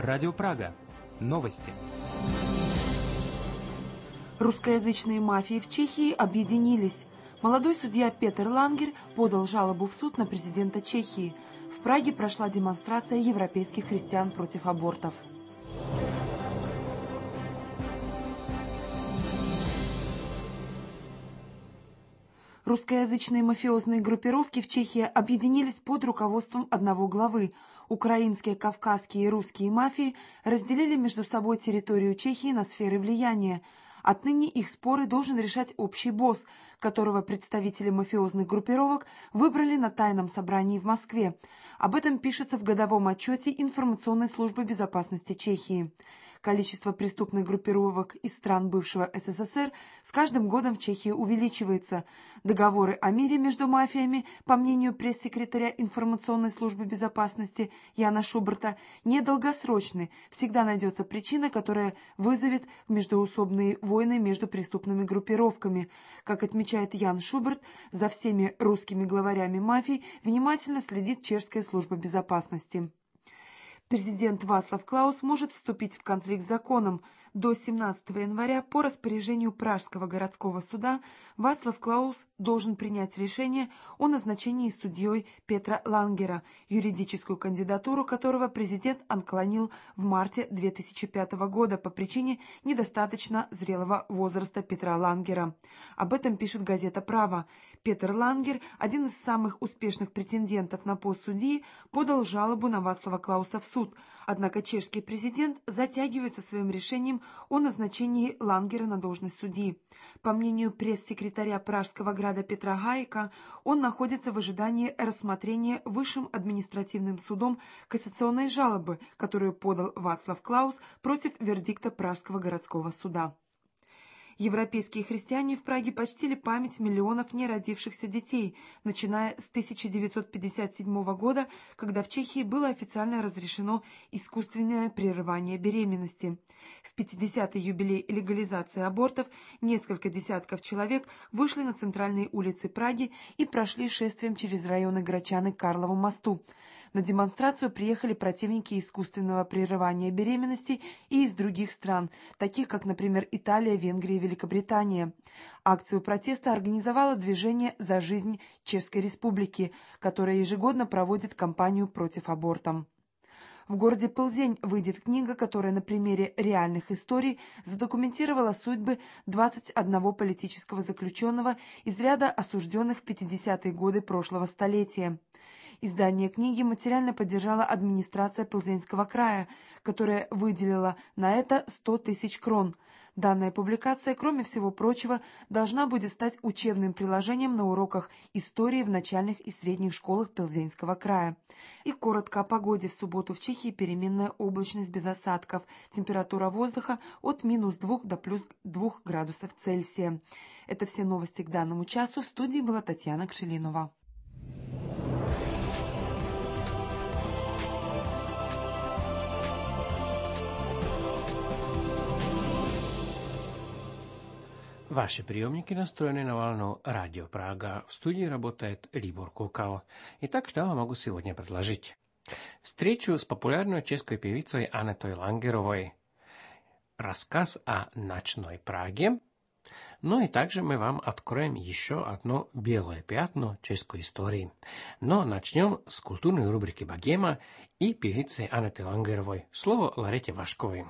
Радио Прага. Новости. Русскоязычные мафии в Чехии объединились. Молодой судья Петр Лангер подал жалобу в суд на президента Чехии. В Праге прошла демонстрация европейских христиан против абортов. Русскоязычные мафиозные группировки в Чехии объединились под руководством одного главы. Украинские, кавказские и русские мафии разделили между собой территорию Чехии на сферы влияния. Отныне их споры должен решать общий босс, которого представители мафиозных группировок выбрали на тайном собрании в Москве. Об этом пишется в годовом отчете Информационной службы безопасности Чехии. Количество преступных группировок из стран бывшего СССР с каждым годом в Чехии увеличивается. Договоры о мире между мафиями, по мнению пресс-секретаря Информационной службы безопасности Яна Шуберта, недолгосрочны. Всегда найдется причина, которая вызовет междоусобные войны между преступными группировками. Как отмечает Ян Шуберт, за всеми русскими главарями мафий внимательно следит чешская служба безопасности. Президент Václav Klaus может вступить в конфликт с законом. До 17 января по распоряжению Пражского городского суда Václav Klaus должен принять решение о назначении судьей Петра Лангера, юридическую кандидатуру которого президент отклонил в марте 2005 года по причине недостаточно зрелого возраста Петра Лангера. Об этом пишет газета «Право». Петр Лангер, один из самых успешных претендентов на пост судьи, подал жалобу на Václava Klausa в суд. Однако чешский президент затягивает со своим решением о назначении Лангера на должность судьи. По мнению пресс-секретаря Пражского града Петра Гаека, он находится в ожидании рассмотрения Высшим административным судом кассационной жалобы, которую подал Václav Klaus против вердикта Пражского городского суда. Европейские христиане в Праге почтили память миллионов неродившихся детей, начиная с 1957 года, когда в Чехии было официально разрешено искусственное прерывание беременности. В 50-й юбилей легализации абортов несколько десятков человек вышли на центральные улицы Праги и прошли шествием через районы Грачаны к Карлову мосту. На демонстрацию приехали противники искусственного прерывания беременности и из других стран, таких как, например, Италия, Венгрия и Великобритания. Акцию протеста организовало движение «За жизнь Чешской Республики», которое ежегодно проводит кампанию против абортов. В городе Плзень выйдет книга, которая на примере реальных историй задокументировала судьбы 21 политического заключенного из ряда осужденных в 50-е годы прошлого столетия. Издание книги материально поддержала администрация Плзенского края, которая выделила на это 100 тысяч крон. Данная публикация, кроме всего прочего, должна будет стать учебным приложением на уроках истории в начальных и средних школах Плзенского края. И коротко о погоде. В субботу в Чехии переменная облачность без осадков. Температура воздуха от -2 до +2 градусов Цельсия. Это все новости к данному часу. В студии была Татьяна Кшелинова. Ваши приемники настроены на волну Радио Прага. В студии работает Libor Kukal. Итак, что я могу сегодня предложить? Встречу с популярной чешской певицей Анетой Langerovой. Рассказ о ночной Праге. Ну и также мы вам откроем еще одно белое пятно чешской истории. Но начнем с культурной рубрики «Богема» и певицы Анеты Langerovой. Слово Ларете Вашковой.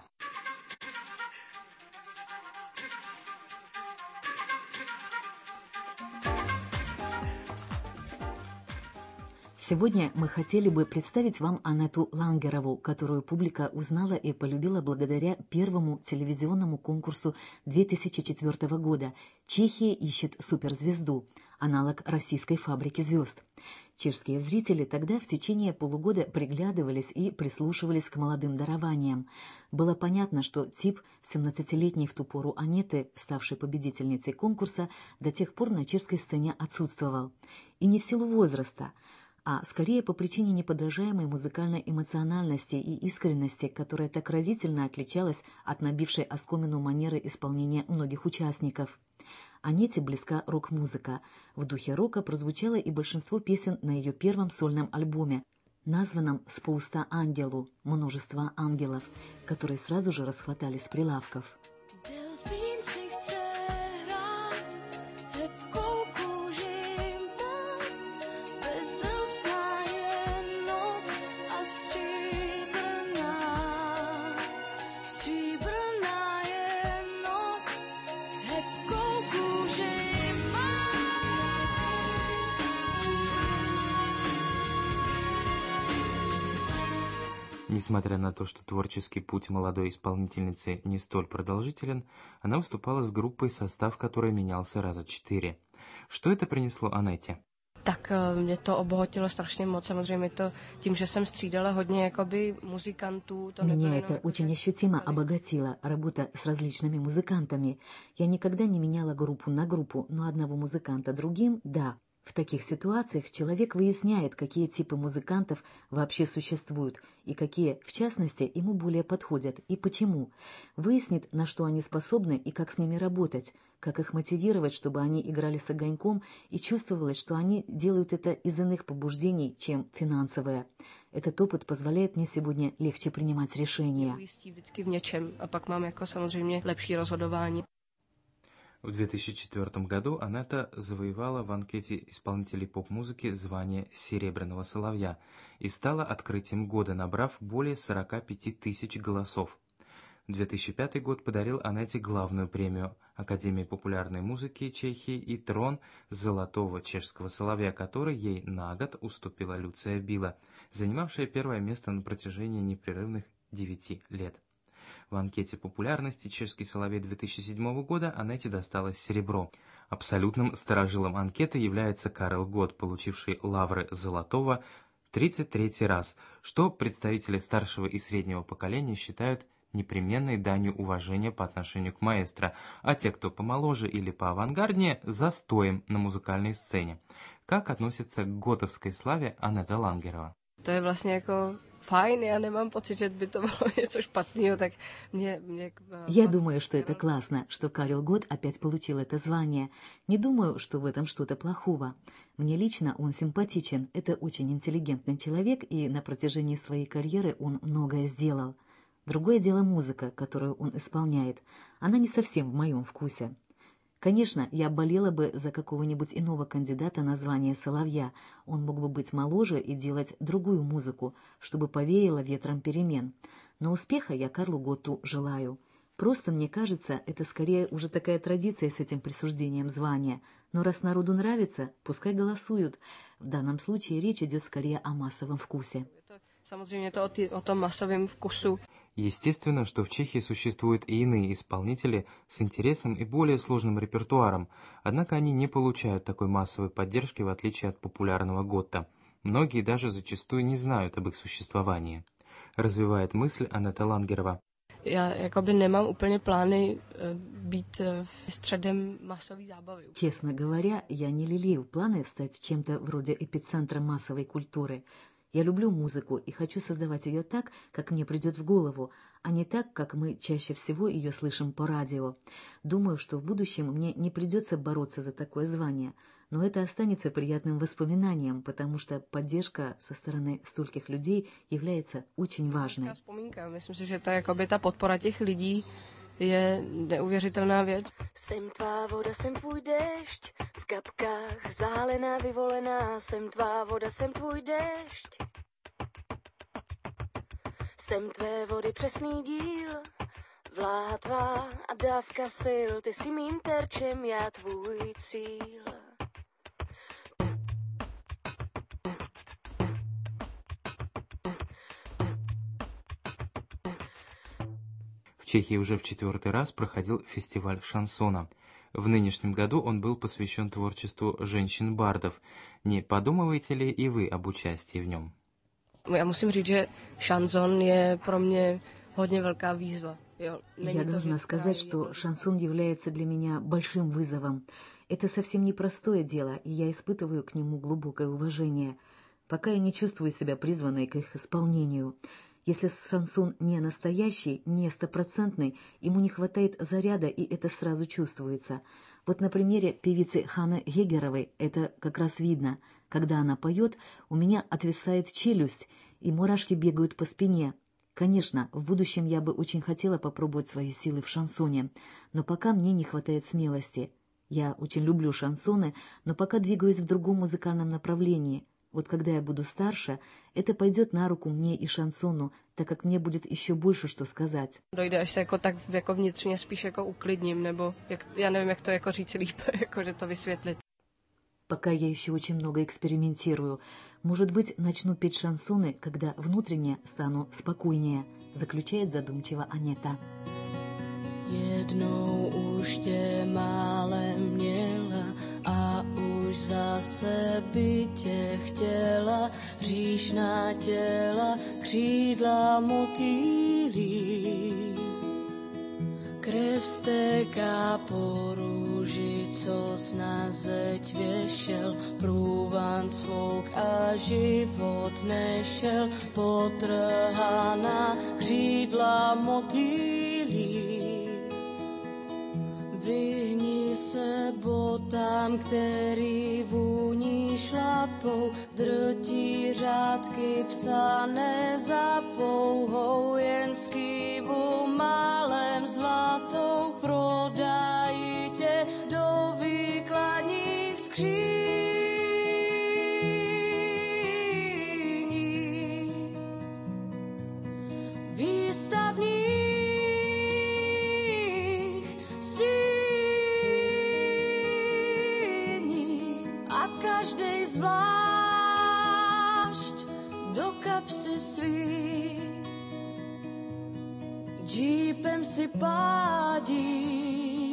Сегодня мы хотели бы представить вам Анету Лангерову, которую публика узнала и полюбила благодаря первому телевизионному конкурсу 2004 года «Чехия ищет суперзвезду», аналог российской «Фабрики звезд». Чешские зрители тогда в течение полугода приглядывались и прислушивались к молодым дарованиям. Было понятно, что тип 17-летней в ту пору Анеты, ставшей победительницей конкурса, до тех пор на чешской сцене отсутствовал. И не в силу возраста, а скорее по причине неподражаемой музыкальной эмоциональности и искренности, которая так разительно отличалась от набившей оскомину манеры исполнения многих участников. Анете близка рок-музыка. В духе рока прозвучало и большинство песен на ее первом сольном альбоме. названном «Спousta ангелу» — «Множество ангелов», которые сразу же расхватали с прилавков. Delfín si chce hrát hebkou kůži má, bezosná je noc a stříbrná je noc, hebkou kůži má. Несмотря на то, что творческий путь молодой исполнительницы не столь продолжителен, она выступала с группой, состав которой менялся раза 4. Что это принесло Анетте? Tak mě to obohatilo strašně moc, samozřejmě to tím, že jsem střídala hodně jakoby muzikantů. Меня это очень ощутимо обогатило, работа с различными музыкантами. Я никогда не меняла группу на группу, но одного музыканта другим — да. В таких ситуациях человек выясняет, какие типы музыкантов вообще существуют и какие, в частности, ему более подходят и почему. Выяснит, на что они способны и как с ними работать, как их мотивировать, чтобы они играли с огоньком и чувствовалось, что они делают это из иных побуждений, чем финансовые. Этот опыт позволяет мне сегодня легче принимать решения. Ujistí vždycky v něčem a pak mám jako samozřejmě lepší rozhodování. В 2004 году Анетта завоевала в анкете исполнителей поп-музыки звание «Серебряного соловья» и стала открытием года, набрав более 45 тысяч голосов. 2005 год подарил Анетте главную премию Академии популярной музыки Чехии и трон «Золотого чешского соловья», который ей на год уступила Люция Била, занимавшая первое место на протяжении непрерывных 9 лет. В анкете популярности «Чешский соловей» 2007 года Анетте досталось серебро. Абсолютным старожилом анкеты является Карел Гот, получивший лавры золотого 33 раз, что представители старшего и среднего поколения считают непременной данью уважения по отношению к маэстро, а те, кто помоложе или поавангарднее, застоем на музыкальной сцене. Как относится к готовской славе Анетта Лангерова? To je vlastně jako fajn, já nemám pocit, že by to bylo něco špatného, так мне... Я думаю, что это классно, что Карел Гот опять получил это звание. Не думаю, что в этом что-то плохого. Мне лично он симпатичен, это очень интеллигентный человек, и на протяжении своей карьеры он многое сделал. Другое дело музыка, которую он исполняет. Она не совсем в моем вкусе. Конечно, я болела бы за какого-нибудь иного кандидата на звание соловья. Он мог бы быть моложе и делать другую музыку, чтобы повеяло ветром перемен. Но успеха я Карлу Готту желаю. Просто, мне кажется, это скорее уже такая традиция с этим присуждением звания. Но раз народу нравится, пускай голосуют. В данном случае речь идет скорее о массовом вкусе. Samozřejmě to o tom masovém vkusu. Естественно, что в Чехии существуют и иные исполнители с интересным и более сложным репертуаром, однако они не получают такой массовой поддержки, в отличие от популярного Готта. Многие даже зачастую не знают об их существовании. Развивает мысль Анетта Лангерова. Já jakoby nemám úplně plány být středem masové zábavy. Честно говоря, я не лелею планы стать чем-то вроде эпицентра массовой культуры. Я люблю музыку и хочу создавать ее так, как мне придет в голову, а не так, как мы чаще всего ее слышим по радио. Думаю, что в будущем мне не придется бороться за такое звание, но это останется приятным воспоминанием, потому что поддержка со стороны стольких людей является очень важной. Myslím si, že ta podpora těch lidí je neuvěřitelná věc. Jsem tvá voda, jsem tvůj déšť, v kapkách zahalená, vyvolená. Jsem tvá voda, jsem tvůj déšť. Jsem tvé vody přesný díl, vláha tvá a dávka sil. Ty jsi mým terčem, já tvůj cíl. В Чехии уже в 4-й раз проходил фестиваль шансона. В нынешнем году он был посвящен творчеству женщин-бардов. Не подумываете ли и вы об участии в нем? Já musím říct, že šanson je pro mě hodně velká výzva. Я должна сказать, что шансон является для меня большим вызовом. Это совсем непростое дело, и я испытываю к нему глубокое уважение. Пока я не чувствую себя призванной к их исполнению. Если шансон не настоящий, не стопроцентный, ему не хватает заряда, и это сразу чувствуется. Вот на примере певицы Ханны Гегеровой это как раз видно. Когда она поет, у меня отвисает челюсть, и мурашки бегают по спине. Конечно, в будущем я бы очень хотела попробовать свои силы в шансоне, но пока мне не хватает смелости. Я очень люблю шансоны, но пока двигаюсь в другом muzykальном направлении. Вот когда я буду старше, это пойдет на руку мне и шансону, так как мне будет еще больше что сказать. Dojde, až se jako tak jako vnitřně spíš jako uklidním, nebo já nevím, jak to jako říct líp, jako že to vysvětlit. Пока я еще очень много экспериментирую. Может быть, начну петь шансоны, когда внутренне стану спокойнее, заключает задумчиво Анета. Jednou už tě málem měla a už zase by tě chtěla, hříšná těla, křídla motýlí. Krev stéká po růži, co na zeď věšel, průvan svouk a život nešel, potrhaná křídla motýlí. Vyhni se botám, který vůní šlapou, drtí řádky psané za pouhou, jen skývu málem zlatou prodají tě do výkladních skříní. Výstavních síní a každej zvlášť do kapsy svý. Džípem si pádí.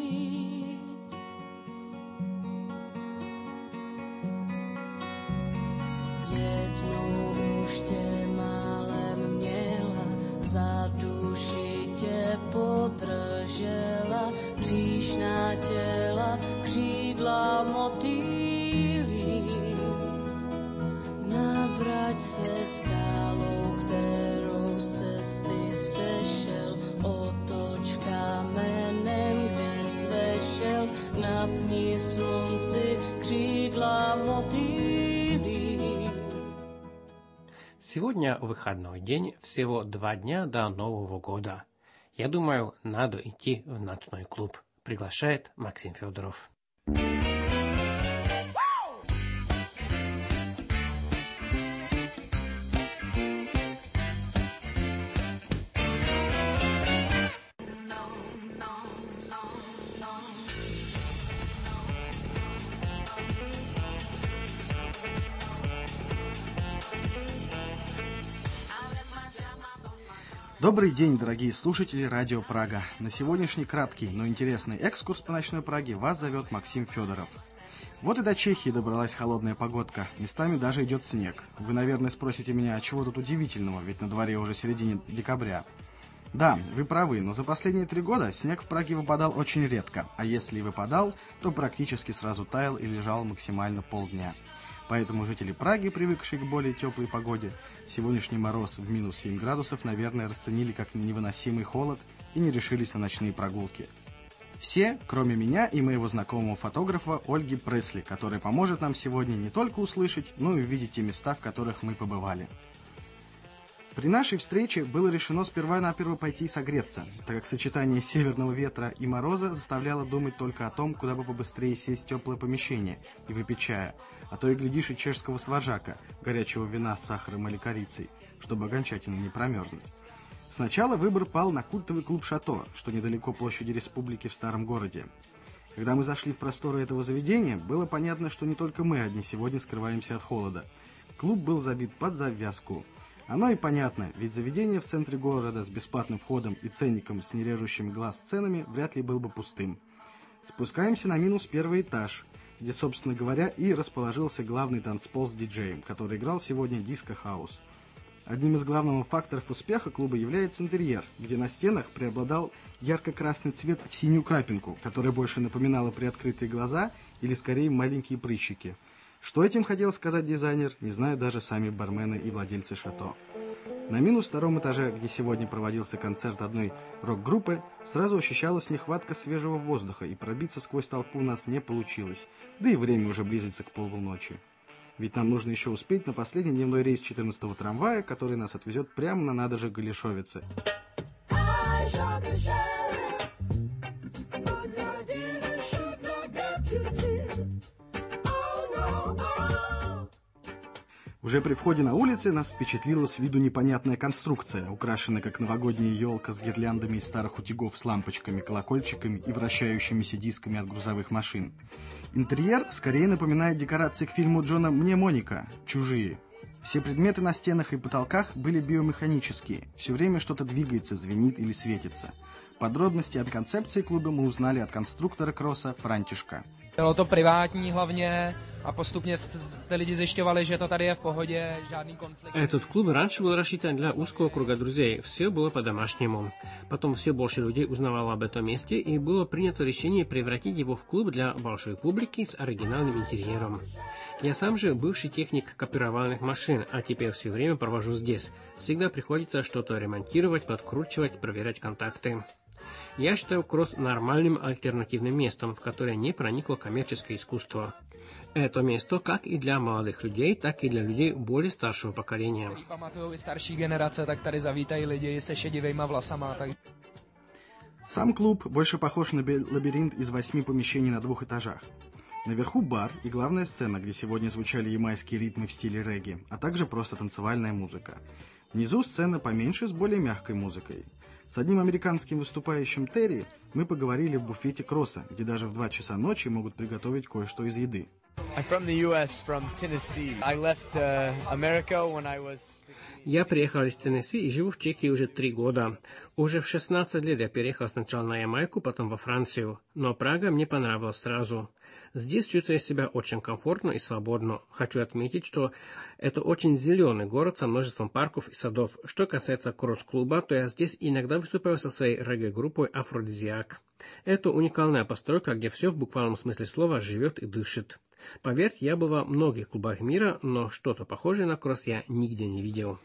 Jednou už tě málem měla, za duši tě podržela, hříšná těla, křídla motýlí. Navrať se skálou, kterou z cesty sešel, otoč kamenem, kde zvešel, napni slunci křídla motýlí. Сегодня выходной день, всего 2 дня до Нового года. Я думаю, надо идти в ночной клуб. Приглашает Максим Федоров. Добрый день, дорогие слушатели Радио Прага. На сегодняшний краткий, но интересный экскурс по ночной Праге вас зовет Максим Федоров. Вот и до Чехии добралась холодная погодка, местами даже идет снег. Вы, наверное, спросите меня, а чего тут удивительного, ведь на дворе уже середина декабря. Да, вы правы, но за последние 3 года снег в Праге выпадал очень редко, а если и выпадал, то практически сразу таял и лежал максимально полдня. Поэтому жители Праги, привыкшие к более теплой погоде, сегодняшний мороз в минус 7 градусов, наверное, расценили как невыносимый холод и не решились на ночные прогулки. Все, кроме меня и моего знакомого фотографа Ольги Пресли, который поможет нам сегодня не только услышать, но и увидеть те места, в которых мы побывали. При нашей встрече было решено сперва-наперво пойти и согреться, так как сочетание северного ветра и мороза заставляло думать только о том, куда бы побыстрее сесть в теплое помещение и выпить чая, а то и глядишь и чешского сваджака, горячего вина с сахаром или корицей, чтобы окончательно не промерзнуть. Сначала выбор пал на культовый клуб «Шато», что недалеко площади Республики в старом городе. Когда мы зашли в просторы этого заведения, было понятно, что не только мы одни сегодня скрываемся от холода. Клуб был забит под завязку. Оно и понятно, ведь заведение в центре города с бесплатным входом и ценником с нережущими глаз ценами вряд ли был бы пустым. Спускаемся на минус 1-й этаж, где, собственно говоря, и расположился главный танцпол с диджеем, который играл сегодня диско-хаус. Одним из главных факторов успеха клуба является интерьер, где на стенах преобладал ярко-красный цвет в синюю крапинку, которая больше напоминала приоткрытые глаза или скорее маленькие прыщики. Что этим хотел сказать дизайнер, не знают даже сами бармены и владельцы «Шато». На минус втором этаже, где сегодня проводился концерт одной рок-группы, сразу ощущалась нехватка свежего воздуха, и пробиться сквозь толпу у нас не получилось, да и время уже близится к полуночи. Ведь нам нужно еще успеть на последний дневной рейс 14-го трамвая, который нас отвезет прямо на набережной Голешовицы. Уже при входе на улице нас впечатлила с виду непонятная конструкция, украшенная как новогодняя елка с гирляндами из старых утюгов с лампочками, колокольчиками и вращающимися дисками от грузовых машин. Интерьер скорее напоминает декорации к фильму Джона Мнемоника «Чужие». Все предметы на стенах и потолках были биомеханические, все время что-то двигается, звенит или светится. Подробности от концепции клуба мы узнали от конструктора кросса Франтишка. Bylo to privátní hlavně a postupně ty lidi zjišťovali, že to tady je v pohodě, žádný konflikt. Этот клуб раньше был рассчитан для узкого круга друзей, все было по-домашнему. Потом все больше людей узнавало об этом месте, и было принято решение превратить его в клуб для большой публики с оригинальным интерьером. Я сам же бывший техник копировальных машин, а теперь все время провожу здесь. Всегда приходится что-то ремонтировать, подкручивать, проверять контакты. Я считаю кросс нормальным альтернативным местом, в которое не проникло коммерческое искусство. Это место как и для молодых людей, так и для людей более старшего поколения. Сам клуб больше похож на лабиринт из 8 помещений на 2 этажах. Наверху бар и главная сцена, где сегодня звучали ямайские ритмы в стиле регги, а также просто танцевальная музыка. Внизу сцена поменьше с более мягкой музыкой. С одним американским выступающим Терри мы поговорили в буфете кросса, где даже в 2 часа ночи могут приготовить кое-что из еды. Я приехал из Теннесси и живу в Чехии уже 3 года. Уже в 16 лет я переехал сначала на Ямайку, потом во Францию. Но Прага мне понравилась сразу. Здесь чувствую себя очень комфортно и свободно. Хочу отметить, что это очень зеленый город со множеством парков и садов. Что касается кросс-клуба, то я здесь иногда выступаю со своей регги-группой «Афродизиак». Это уникальная постройка, где все в буквальном смысле слова живет и дышит. Поверьте, я был во многих клубах мира, но что-то похожее на кросс я нигде не видел.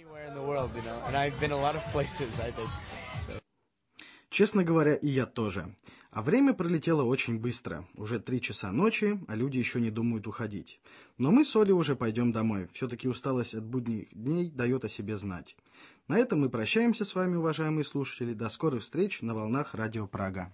Честно говоря, и я тоже. А время пролетело очень быстро. Уже 3 часа ночи, а люди еще не думают уходить. Но мы с Олей уже пойдем домой. Все-таки усталость от будних дней дает о себе знать. На этом мы прощаемся с вами, уважаемые слушатели. До скорых встреч на волнах Радио Прага.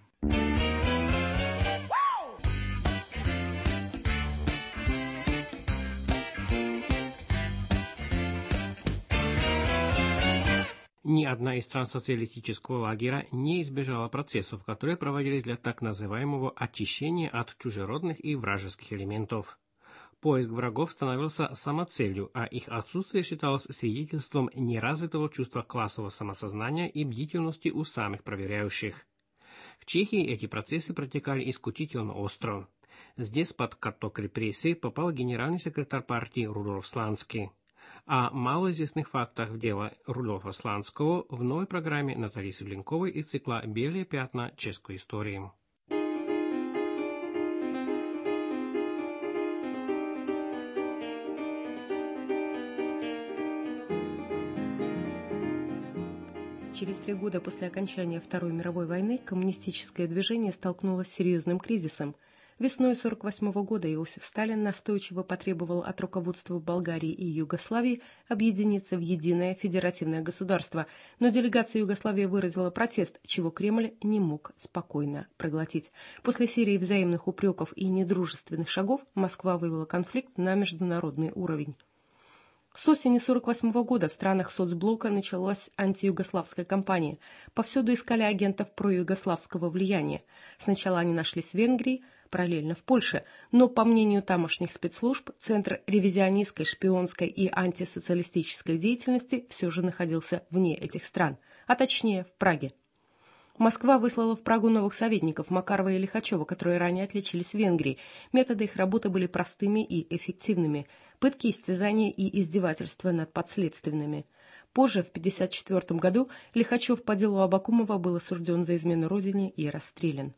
Ни одна из стран социалистического лагеря не избежала процессов, которые проводились для так называемого очищения от чужеродных и вражеских элементов. Поиск врагов становился самоцелью, а их отсутствие считалось свидетельством неразвитого чувства классового самосознания и бдительности у самих проверяющих. В Чехии эти процессы протекали исключительно остро. Здесь под каток репрессий попал генеральный секретарь партии Рудольф Сланский. О малоизвестных фактах дела Рудольфа Сланского в новой программе Натальи Светленковой из цикла «Белые пятна чешской истории». Через 3 года после окончания Второй мировой войны коммунистическое движение столкнулось с серьезным кризисом. Весной 1948 года Иосиф Сталин настойчиво потребовал от руководства Болгарии и Югославии объединиться в единое федеративное государство, но делегация Югославии выразила протест, чего Кремль не мог спокойно проглотить. После серии взаимных упреков и недружественных шагов Москва вывела конфликт на международный уровень. С осени 1948 года в странах соцблока началась антиюгославская кампания. Повсюду искали агентов проюгославского влияния. Сначала они нашлись в Венгрии, параллельно в Польше, но, по мнению тамошних спецслужб, центр ревизионистской, шпионской и антисоциалистической деятельности все же находился вне этих стран, а точнее в Праге. Москва выслала в Прагу новых советников Макарова и Лихачева, которые ранее отличились в Венгрии. Методы их работы были простыми и эффективными. Пытки, истязания и издевательства над подследственными. Позже, в 1954 году, Лихачев по делу Абакумова был осужден за измену родине и расстрелян.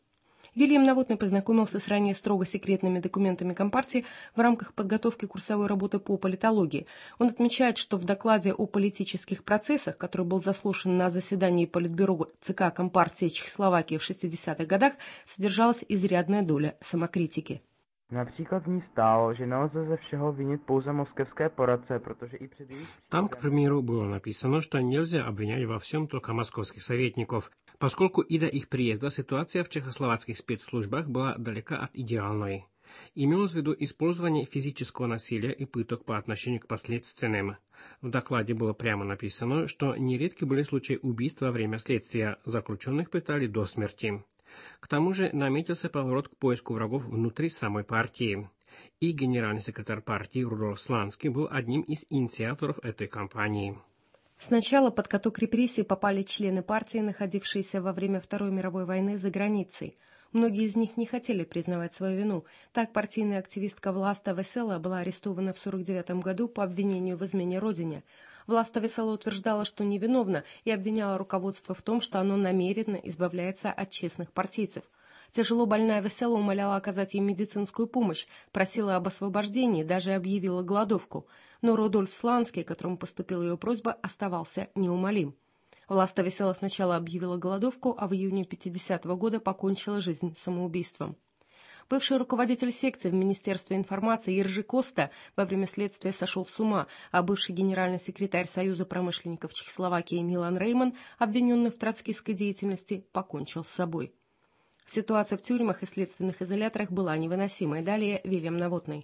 Вильям Новотный познакомился с ранее строго секретными документами Компартии в рамках подготовки курсовой работы по политологии. Он отмечает, что в докладе о политических процессах, который был заслушан на заседании Политбюро ЦК Компартии Чехословакии в 60-х годах, содержалась изрядная доля самокритики. Například v ní stálo, že nelze ze všeho vinit pouze moskevské poradce, protože i před jejich... Там, к примеру, было написано, что нельзя обвинять во всем только московских советников, поскольку и до их приезда ситуация в чехословацких спецслужбах была далека от идеальной. Имелось в виду использование физического насилия и пыток по отношению к последственным. В докладе было прямо написано, что нередки были случаи убийств во время следствия, заключенных пытали до смерти. К тому же наметился поворот к поиску врагов внутри самой партии. И генеральный секретарь партии Рудольф Сланский был одним из инициаторов этой кампании. Сначала под каток репрессий попали члены партии, находившиеся во время Второй мировой войны за границей. Многие из них не хотели признавать свою вину. Так партийная активистка Власта Весела была арестована в 1949 году по обвинению в измене родине. Власта Весела утверждала, что невиновна, и обвиняла руководство в том, что оно намеренно избавляется от честных партийцев. Тяжело больная Весела умоляла оказать ей медицинскую помощь, просила об освобождении, даже объявила голодовку. Но Рудольф Сланский, которому поступила ее просьба, оставался неумолим. Власта Весела сначала объявила голодовку, а в июне 1950 года покончила жизнь самоубийством. Бывший руководитель секции в Министерстве информации Ержи Коста во время следствия сошел с ума, а бывший генеральный секретарь Союза промышленников Чехословакии Милан Рейман, обвиненный в троцкистской деятельности, покончил с собой. Ситуация в тюрьмах и следственных изоляторах была невыносимой. Далее Вильям Новотный.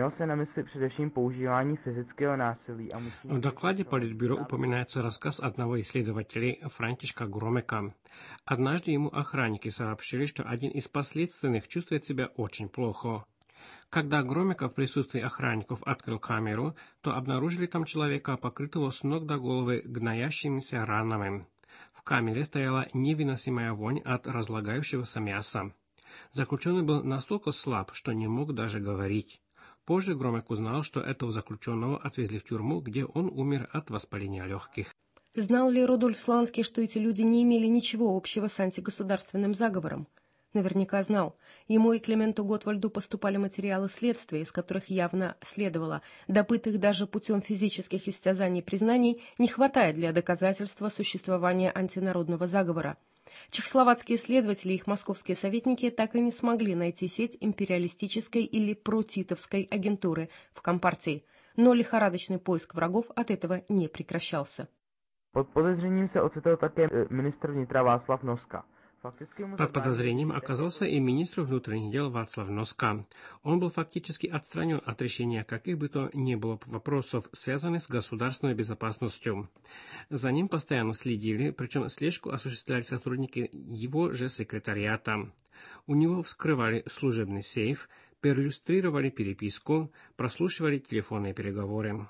В докладе Политбюро упоминается рассказ одного исследователя Франтишка Громека. Однажды ему охранники сообщили, что один из подследственных чувствует себя очень плохо. Когда Громека в присутствии охранников открыл камеру, то обнаружили там человека, покрытого с ног до головы гноящимися ранами. В камере стояла невыносимая вонь от разлагающегося мяса. Заключенный был настолько слаб, что не мог даже говорить. Позже Громек узнал, что этого заключенного отвезли в тюрьму, где он умер от воспаления легких. Знал ли Рудольф Сланский, что эти люди не имели ничего общего с антигосударственным заговором? Наверняка знал. Ему и Клименту Готвальду поступали материалы следствия, из которых явно следовало: добытых даже путем физических истязаний и признаний не хватает для доказательства существования антинародного заговора. Чехословацкие следователи и их московские советники так и не смогли найти сеть империалистической или протитовской агентуры в Компартии, но лихорадочный поиск врагов от этого не прекращался. Под подозрением se ocitl také ministr vnitra Václav Noska. Под подозрением оказался и министр внутренних дел Václav Noska. Он был фактически отстранен от решения каких бы то ни было вопросов, связанных с государственной безопасностью. За ним постоянно следили, причем слежку осуществляли сотрудники его же секретариата. У него вскрывали служебный сейф, перлюстрировали переписку, прослушивали телефонные переговоры.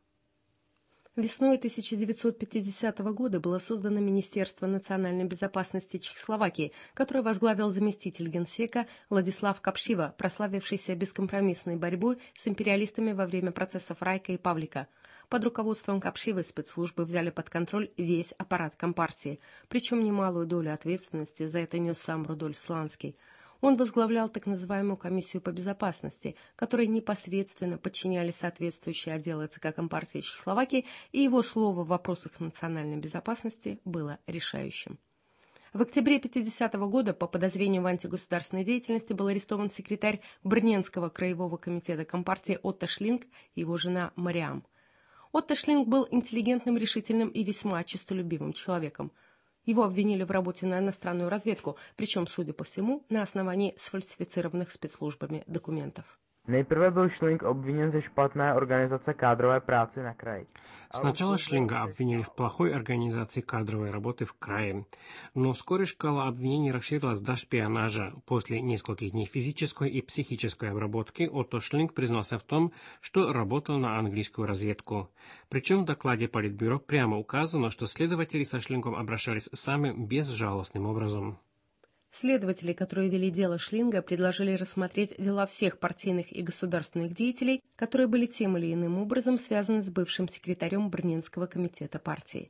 Весной 1950 года было создано Министерство национальной безопасности Чехословакии, которое возглавил заместитель генсека Владислав Капшива, прославившийся бескомпромиссной борьбой с империалистами во время процессов Райка и Павлика. Под руководством Капшивы спецслужбы взяли под контроль весь аппарат Компартии, причем немалую долю ответственности за это нес сам Рудольф Сланский. Он возглавлял так называемую комиссию по безопасности, которой непосредственно подчинялись соответствующие отделы ЦК Компартии Чехословакии, и его слово в вопросах национальной безопасности было решающим. В октябре 1950 года по подозрению в антигосударственной деятельности был арестован секретарь Брненского краевого комитета Компартии Отто Шлинг и его жена Мариам. Отто Шлинг был интеллигентным, решительным и весьма честолюбивым человеком. Его обвинили в работе на иностранную разведку, причем, судя по всему, на основании сфальсифицированных спецслужбами документов. Nejprve byl Schling obviněn ze špatné organizace kádrové práce na kraji. Сначала Шлинга обвинили в плохой организации кадровой работы в крае, но вскоре шкала обвинений расширилась до шпионажа. После нескольких дней физической и психической обработки Отто Шлинг признался в том, что работал на английскую разведку. Причем в докладе Политбюро прямо указано, что следователи со Шлингом обращались самым безжалостным образом. Следователи, которые вели дело Шлинга, предложили рассмотреть дела всех партийных и государственных деятелей, которые были тем или иным образом связаны с бывшим секретарем Брненского комитета партии.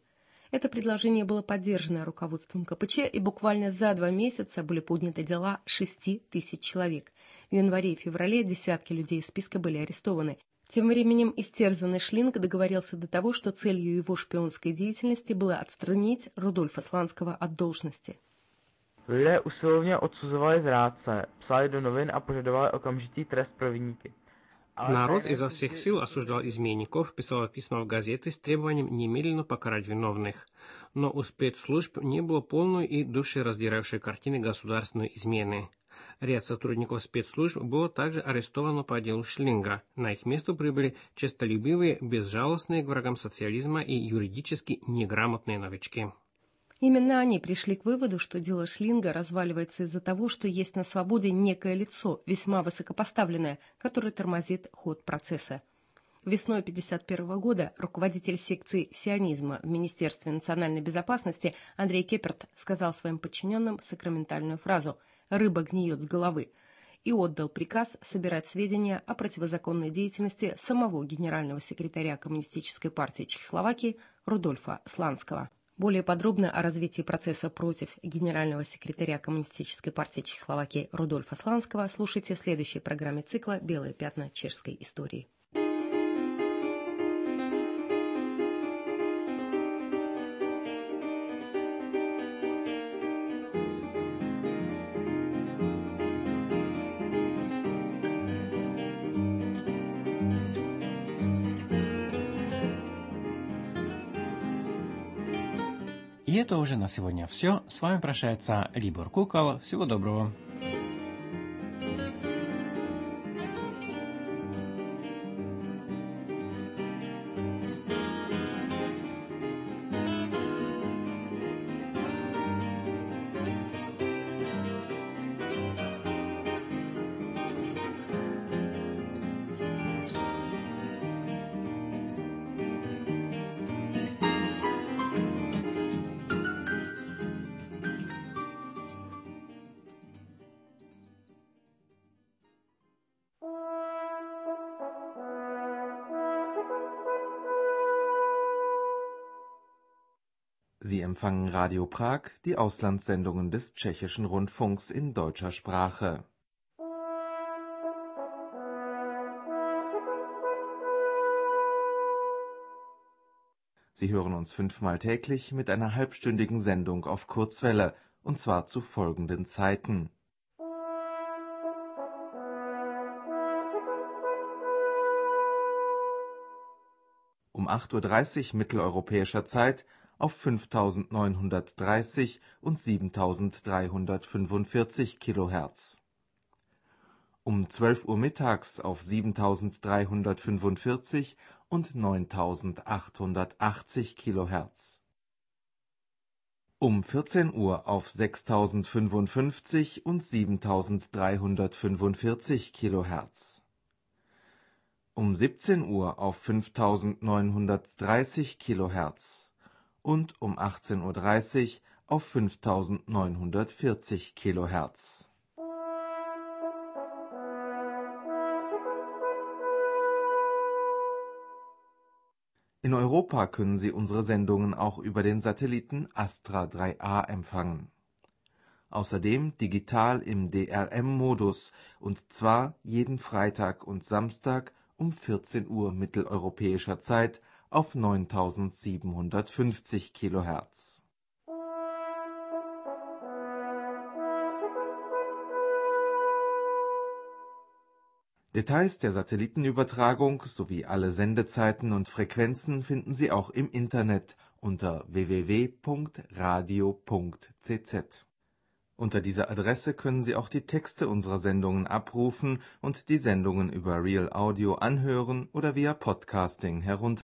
Это предложение было поддержано руководством КПЧ, и буквально за 2 месяца были подняты дела 6 тысяч человек. В январе и феврале десятки людей из списка были арестованы. Тем временем истерзанный Шлинг договорился до того, что целью его шпионской деятельности было отстранить Рудольфа Сланского от должности. Lidé usilovně odsuzovali zrádce, psali do novin a požadovali okamžitý trest pro viníky. Народ изо всех сил осуждал изменников, писал письма в газеты с требованием немедленно покарать виновных. Но у спецслужб не было полной и душераздирающей картины государственной измены. Ряд сотрудников спецслужб было также арестовано по делу Шлинга. На их место прибыли честолюбивые, безжалостные к врагам социализма и юридически неграмотные новички. Именно они пришли к выводу, что дело Шлинга разваливается из-за того, что есть на свободе некое лицо, весьма высокопоставленное, которое тормозит ход процесса. Весной 1951 года руководитель секции сионизма в Министерстве национальной безопасности Андрей Кеперт сказал своим подчиненным сакраментальную фразу «рыба гниет с головы» и отдал приказ собирать сведения о противозаконной деятельности самого генерального секретаря Коммунистической партии Чехословакии Рудольфа Сланского. Более подробно о развитии процесса против генерального секретаря Коммунистической партии Чехословакии Рудольфа Сланского слушайте в следующей программе цикла «Белые пятна чешской истории». И это уже на сегодня все. С вами прощается Либор Кукол. Всего доброго. Sie empfangen Radio Prag, die Auslandssendungen des Tschechischen Rundfunks in deutscher Sprache. Sie hören uns 5-mal täglich mit einer halbstündigen Sendung auf Kurzwelle, und zwar zu folgenden Zeiten: um 8:30 Uhr mitteleuropäischer Zeit auf 5930 und 7345 kHz. Um 12 Uhr mittags auf 7345 und 9880 kHz. Um 14 Uhr auf 6055 und 7345 kHz. Um 17 Uhr auf 5930 kHz und um 18:30 Uhr auf 5940 kHz. In Europa können Sie unsere Sendungen auch über den Satelliten Astra 3A empfangen. Außerdem digital im DRM-Modus, und zwar jeden Freitag und Samstag um 14 Uhr mitteleuropäischer Zeit auf 9750 kHz. Details der Satellitenübertragung sowie alle Sendezeiten und Frequenzen finden Sie auch im Internet unter www.radio.cz. Unter dieser Adresse können Sie auch die Texte unserer Sendungen abrufen und die Sendungen über Real Audio anhören oder via Podcasting herunterladen.